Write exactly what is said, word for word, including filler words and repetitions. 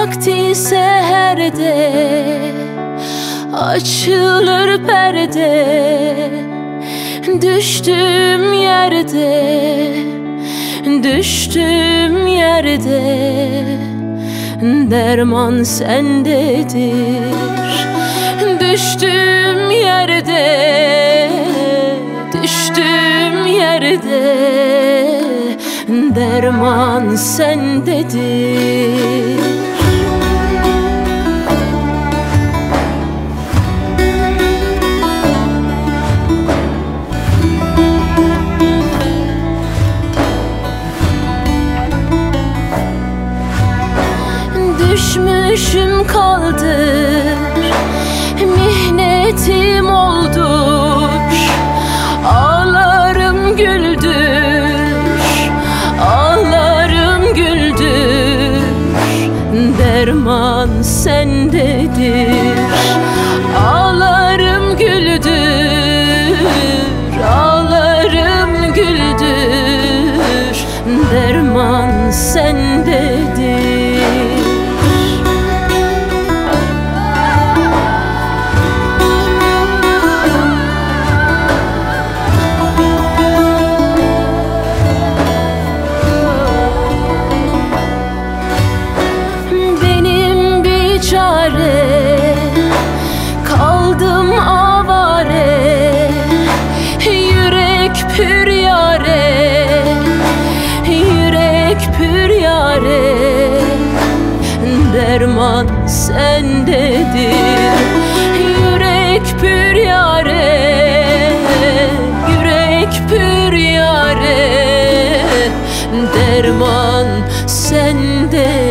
vakti seherde açılır perde. Düştüm yerde, düştüm yerde, derman sendedir. Düştüm yerde, düştüm yerde, derman sendedir. Düşmüşüm kaldır, mihnetim oldur. Ağlarım güldür, ağlarım güldür, derman sendedir. Ağlarım güldür, ağlarım güldür, derman sendedir. Kaldım avare, yürek pür yare, yürek pür yare, derman sendedir. Yürek pür yare, yürek pür yare, derman sendedir.